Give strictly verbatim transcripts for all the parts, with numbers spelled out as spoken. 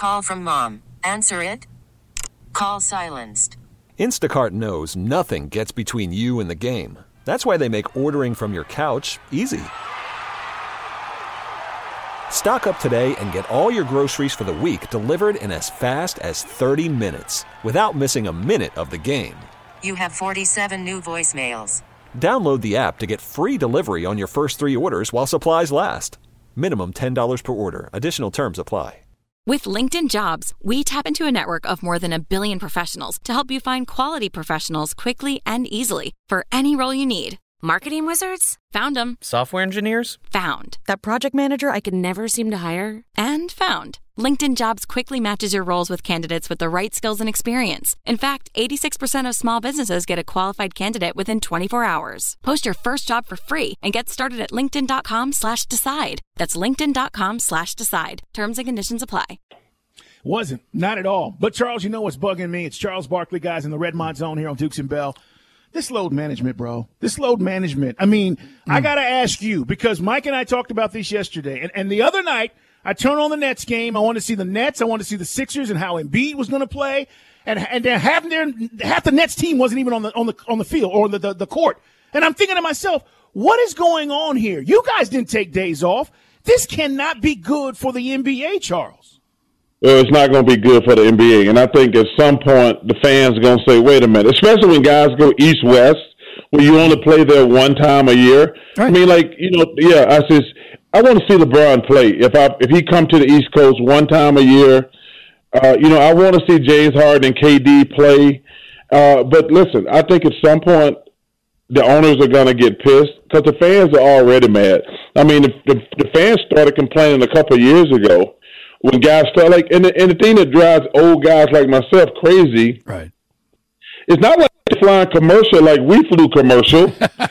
call from mom. Answer it. Call silenced. Instacart knows nothing gets between you and the game. That's why they make ordering from your couch easy. Stock up today and get all your groceries for the week delivered in as fast as thirty minutes without missing a minute of the game. You have forty-seven new voicemails. Download the app to get free delivery on your first three orders while supplies last. Minimum ten dollars per order. Additional terms apply. With LinkedIn Jobs, we tap into a network of more than a billion professionals to help you find quality professionals quickly and easily for any role you need. Marketing wizards? Found them. Software engineers? Found. That project manager I could never seem to hire? And found. LinkedIn Jobs quickly matches your roles with candidates with the right skills and experience. In fact, eighty-six percent of small businesses get a qualified candidate within twenty-four hours. Post your first job for free and get started at linkedin.com slash decide. That's linkedin.com slash decide. Terms and conditions apply. Wasn't. Not at all. But, Charles, you know what's bugging me? It's Charles Barkley, guys, in the Redmond Zone here on Dukes and Bell. This load management, bro. This load management. I mean, mm. I got to ask you, because Mike and I talked about this yesterday. And, and the other night, I turned on the Nets game. I wanted to see the Nets. I wanted to see the Sixers and how Embiid was going to play. And and then half, their, half the Nets team wasn't even on the on the on the field or the, the, the court. And I'm thinking to myself, what is going on here? You guys didn't take days off. This cannot be good for the N B A, Charles. Well, it's not going to be good for the N B A. And I think at some point the fans are going to say, wait a minute, especially when guys go east-west, where you only play there one time a year. Right. I mean, like, you know, yeah, I says, I want to see LeBron play. If I if he come to the East Coast one time a year, uh, you know, I want to see James Harden and K D play. Uh, but listen, I think at some point the owners are going to get pissed because the fans are already mad. I mean, the, the, the fans started complaining a couple of years ago when guys start like, and the, and the thing that drives old guys like myself crazy, right? It's not like flying commercial like we flew commercial.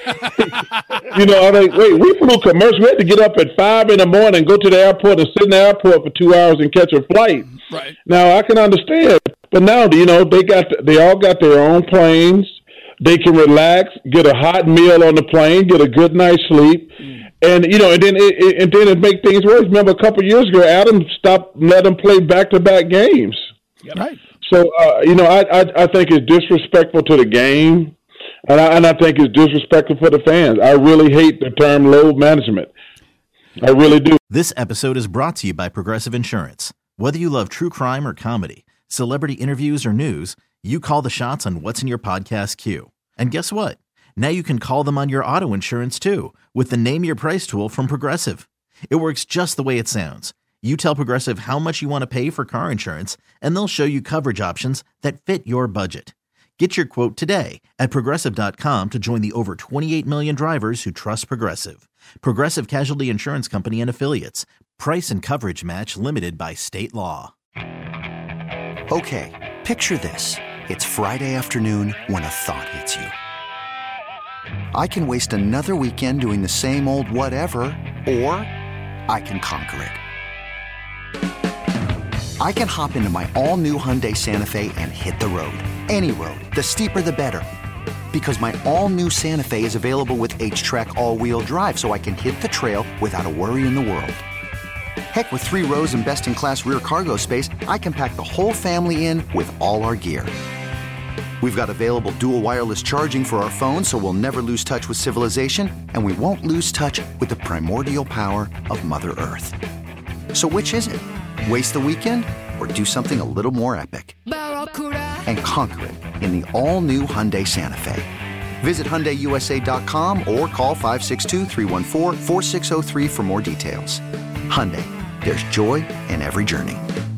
You know, I think, wait, we flew commercial. We had to get up at five in the morning, go to the airport, and sit in the airport for two hours and catch a flight. Right. Now I can understand, but now you know they got they all got their own planes. They can relax, get a hot meal on the plane, get a good night's sleep. Mm. And, you know, and then it, it, and then it make things worse. Remember, a couple of years ago, Adam stopped letting them play back-to-back games. Yep. Right. So, uh, you know, I, I I think it's disrespectful to the game, and I, and I think it's disrespectful for the fans. I really hate the term load management. I really do. This episode is brought to you by Progressive Insurance. Whether you love true crime or comedy, celebrity interviews or news, you call the shots on what's in your podcast queue. And guess what? Now you can call them on your auto insurance, too, with the Name Your Price tool from Progressive. It works just the way it sounds. You tell Progressive how much you want to pay for car insurance, and they'll show you coverage options that fit your budget. Get your quote today at Progressive dot com to join the over twenty-eight million drivers who trust Progressive. Progressive Casualty Insurance Company and Affiliates. Price and coverage match limited by state law. Okay, picture this. It's Friday afternoon when a thought hits you. I can waste another weekend doing the same old whatever, or I can conquer it. I can hop into my all-new Hyundai Santa Fe and hit the road. Any road. The steeper, the better. Because my all-new Santa Fe is available with H-Track all-wheel drive, so I can hit the trail without a worry in the world. Heck, with three rows and best-in-class rear cargo space, I can pack the whole family in with all our gear. We've got available dual wireless charging for our phones, so we'll never lose touch with civilization, and we won't lose touch with the primordial power of Mother Earth. So which is it? Waste the weekend or do something a little more epic? And conquer it in the all-new Hyundai Santa Fe. Visit Hyundai U S A dot com or call five six two, three one four, four six zero three for more details. Hyundai, there's joy in every journey.